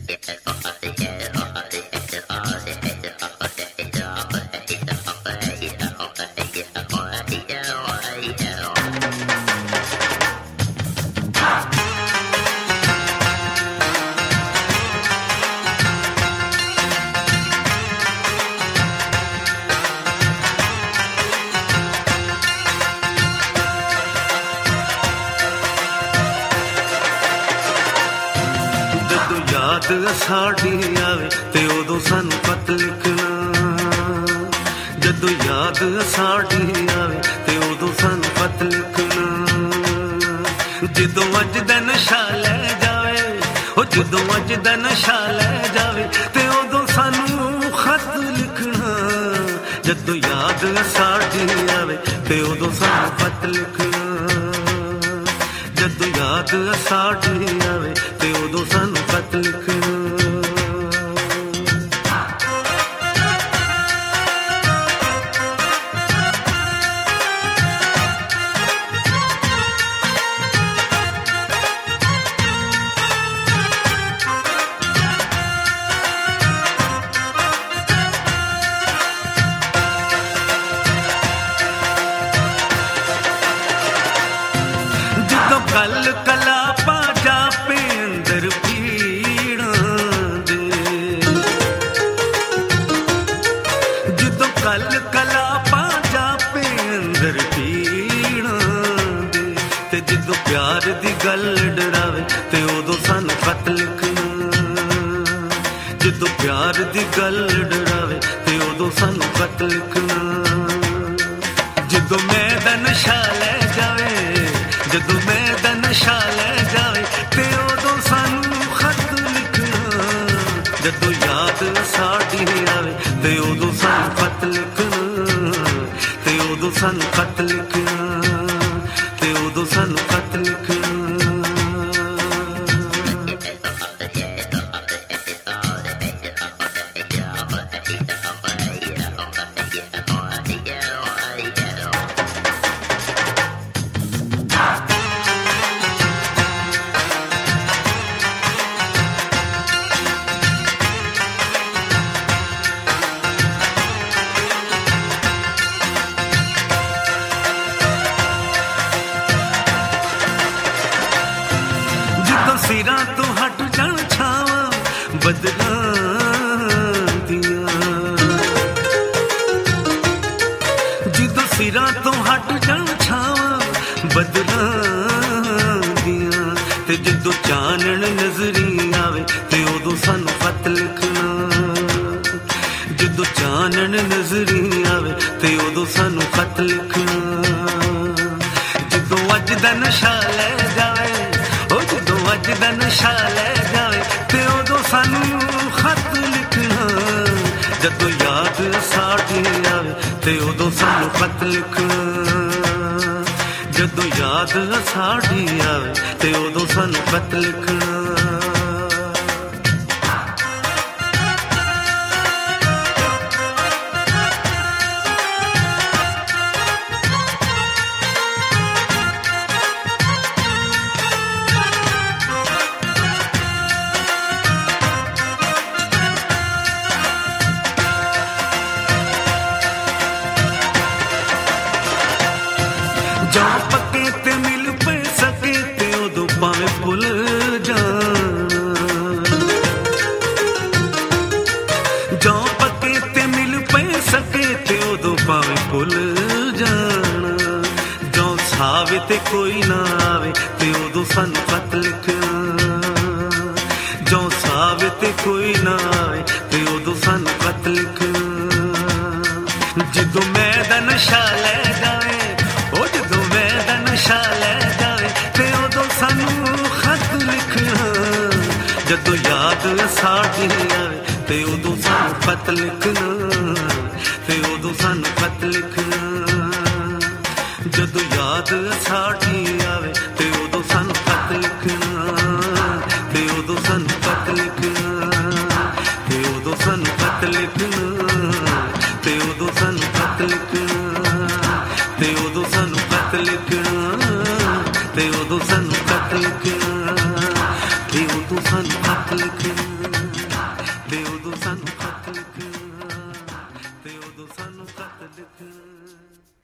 ਸਾਡੀ ਆਵੇ ਤੇ ਉਦੋਂ ਸਾਨੂੰ ਖਤ ਲਿਖਣਾ, ਜਦੋਂ ਯਾਦ ਸਾਡੀ ਆਵੇ ਤੇ ਉਦੋਂ ਸਾਨੂੰ ਖਤ ਲਿਖਣਾ। ਜਦੋਂ ਅੱਜ ਦਾ ਨਸ਼ਾ ਲੈ ਜਾਵੇ, ਉਹ ਜਦੋਂ ਅੱਜ ਦਾ ਨਸ਼ਾ ਲੈ ਜਾਵੇ ਤੇ ਉਦੋਂ ਸਾਨੂੰ ਖਤ ਲਿਖਣਾ। ਜਦੋਂ ਯਾਦ ਸਾਡੀ ਆਵੇ ਤੇ ਉਦੋਂ ਸਾਨੂੰ ਖਤ ਲਿਖਣਾ, ਜਦੋਂ ਯਾਦ ਸਾਡੀ ਆਵੇ ਤੇ ਉਦੋਂ ਸਾਨੂੰ ਖਤ ਲਿਖਣਾ। ਕਲ ਕਲਾ ਪਾਜਾ ਪੇ ਅੰਦਰ ਪੀੜਾਂ ਦੇ, ਜਦੋਂ ਕਲ ਕਲਾ ਪਾਜਾ ਪੇ ਅੰਦਰ ਪੀੜਾਂ ਦੇ, ਤੇ ਜਦੋਂ ਪਿਆਰ ਦੀ ਗੱਲ ਡਰਾਵੇ ਤੇ ਉਦੋਂ ਸਾਨੂੰ ਖਤ ਲਿਖਣਾ। ਜਦੋਂ ਪਿਆਰ ਦੀ ਗੱਲ ਡਰਾਵੇ ਤੇ ਉਦੋਂ ਸਾਨੂੰ ਖਤ ਲਿਖਣਾ। ਜਦੋਂ ਮੈਂ ਦਾ ਨਸ਼ਾ ਲੈ ਜਾਵੇ, ਜਦੋਂ ਮੈਂ ਦਾ ਨਸ਼ਾ ਲੈ ਜਾਵੇ ਤੇ ਉਦੋਂ ਸਾਨੂੰ ਖਤ ਲਿਖਣਾ। ਜਦੋਂ ਯਾਦ ਸਾਡੀ ਆਵੇ ਤੇ ਉਦੋਂ ਸਾਨੂੰ ਖਤ ਲਿਖਣਾ, ਤੇ ਉਦੋਂ ਸਾਨੂੰ ਖਤ ਲਿਖਣਾ, ਤੇ ਉਦੋਂ ਸਾਨੂੰ ਖਤ ਲਿਖਣਾ। ਸਿਰਾਂ ਤੋਂ ਹਟ ਜਾਣ ਛਾਵਾਂ ਬਦਲਾਂ ਦੀਆਂ, ਜਦੋਂ ਸਿਰਾਂ ਤੋਂ ਹਟ ਜਾਣ ਛਾਵਾਂ ਬਦਲਾਂ ਦੀਆਂ, ਤੇ ਜਦੋਂ ਚਾਨਣ ਨਜ਼ਰੀ ਆਵੇ ਤੇ ਉਦੋਂ ਸਾਨੂੰ ਖਤ ਲਿਖਣਾ। ਜਦੋਂ ਚਾਨਣ ਨਜ਼ਰੀ ਆਵੇ ਤੇ ਉਦੋਂ ਸਾਨੂੰ ਖਤ ਲਿਖਣਾ। ਜਦੋਂ ਅੱਜ ਦਾ ਨਸ਼ਾ ਲੈ ਜਾਵੇ, ਉਹ ਜਦੋਂ ਅੱਜ ਦਾ ਨਸ਼ਾ ਲੈ ਜਾਵੇ ਤੇ ਉਦੋਂ ਸਾਨੂੰ ਖਤ ਲਿਖਣਾ। ਜਦੋਂ ਯਾਦ ਸਾਡੀ ਆਵੇ ਤੇ ਉਦੋਂ ਸਾਨੂੰ ਖਤ ਲਿਖਣਾ। ਜਦੋਂ ਯਾਦ ਸਾਡੀ ਆਵੇ ਤੇ ਉਦੋਂ ਸਾਨੂੰ ਖਤ ਲਿਖਣਾ। ਜਾਂ ਪੱਕੇ ਤੇ ਮਿਲ ਪੈ ਸਕੇ ਤੇ ਉਦੋਂ ਭਾਵੇਂ ਭੁੱਲ ਜਾਣਾ। ਜਾਂ ਪੱਕੇ ਤੇ ਮਿਲ ਪੈ ਸਕੇ ਤੇ ਉਦੋਂ ਭਾਵੇਂ ਭੁੱਲ ਜਾਣਾ। ਜਾਂ ਸਾਵੇ ਤੇ ਕੋਈ ਨਾ ਆਵੇ ਤੇ ਉਦੋਂ ਸਾਨੂੰ ਖਤ ਲਿਖਣਾ। ਜਾਂ ਸਾਵੇ ਤੇ ਕੋਈ ਨਾ ਆਵੇ ਤੇ ਉਦੋਂ ਸਾਨੂੰ ਖਤ ਲਿਖਣਾ। ਜਦੋਂ ਮੈਂ ਦਾ ਨਸ਼ਾ ਲੈ ਜਾਵੇ, ਉਹ ਜਦੋਂ ਮੈਂ ਦਾ ਨਸ਼ਾ ਲੈ ਜਾਵੇ ਤੇ ਉਦੋਂ ਸਾਨੂੰ ਖਤ ਲਿਖਣਾ। ਜਦੋਂ ਯਾਦ ਸਾਡੀ ਆਵੇ ਤੇ ਉਦੋਂ ਸਾਨੂੰ ਖਤ ਲਿਖਣਾ, ਤੇ ਉਦੋਂ ਸਾਨੂੰ ਖਤ ਲਿਖਣਾ। ਜਦੋਂ ਯਾਦ ਸਾਡੀ ਆਵੇ ਤੇ ਉਦੋਂ ਸਾਨੂੰ ਖਤ ਲਿਖਣਾ, ਤੇ ਉਦੋਂ ਸਾਨੂੰ ਖਤ ਲਿਖਣਾ, ਤੇ ਉਦੋਂ ਸਾਨੂੰ ਖਤ ਲਿਖਣਾ, ਤੇ ਉਦੋਂ ਸਾਨੂੰ ਖਤ ਲਿਖਣਾ, ਤੇ ਉਦੋਂ ਸਾਨੂੰ ਖਤ ਲਿਖਣਾ, ਤੇ ਉਦੋਂ ਸਾਨੂੰ ਖਤ ਲਿਖਣਾ, ਤੇ ਉਦੋਂ ਸਾਨੂੰ ਖਤ ਲਿਖਣਾ। ਲਿਖਣਾ ਤੇ ਉਦੋਂ ਸਾਨੂੰ ਖਤ ਲਿਖਣਾ।